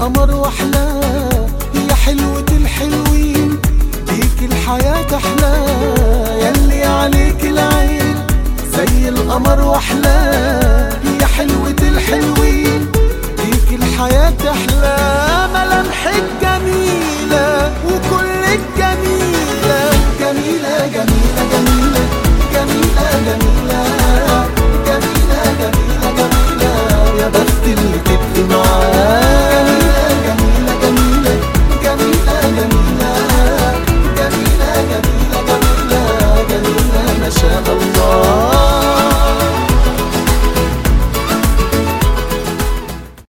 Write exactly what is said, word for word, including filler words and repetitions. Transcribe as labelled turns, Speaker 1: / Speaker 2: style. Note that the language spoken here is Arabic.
Speaker 1: القمر واحلاه، يا حلوة الحلوين بيك الحياة احلى، ياللي عليك العين زي القمر واحلاه، يا حلوة الحلوين بيك الحياة احلى. ملامحك جميلة